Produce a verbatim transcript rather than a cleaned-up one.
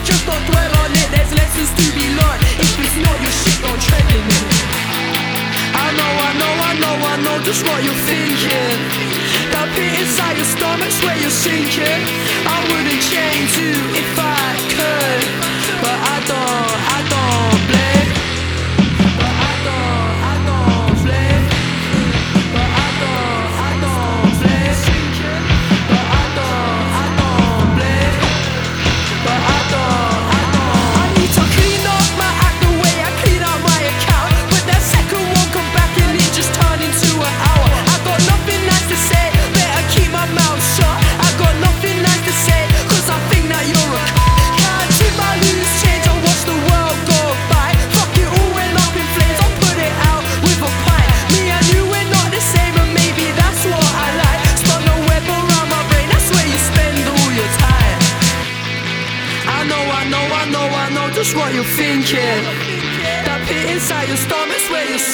just don't dwell on it. There's lessons to be learned. If it's not your shit, don't tread in it. I know, I know, I know, I know just what you're thinking. That pit inside your stomach's where you're sinking. I wouldn't change you if I could, but I don't, I don't blame. But I don't, I don't blame. But I don't, I don't blame. But I don't, I don't blame. But I don't, I don't. I need to clean up my act the way I clean out my account. But that second one come back and it just turned into an hour. I got nothing nice to say, better keep my mouth shut. I got nothing nice to say, cause I think that you're a c***. Can't tip my loose change and watch the world go by. Fuck it all went up in flames, I'll put it out with a pint. Me and you, we're not the same, and maybe that's what I like. Spun a web around my brain, that's where you spend all your time. I know, I know, I know, I know just what you're thinking. That pit inside your stomach's where you're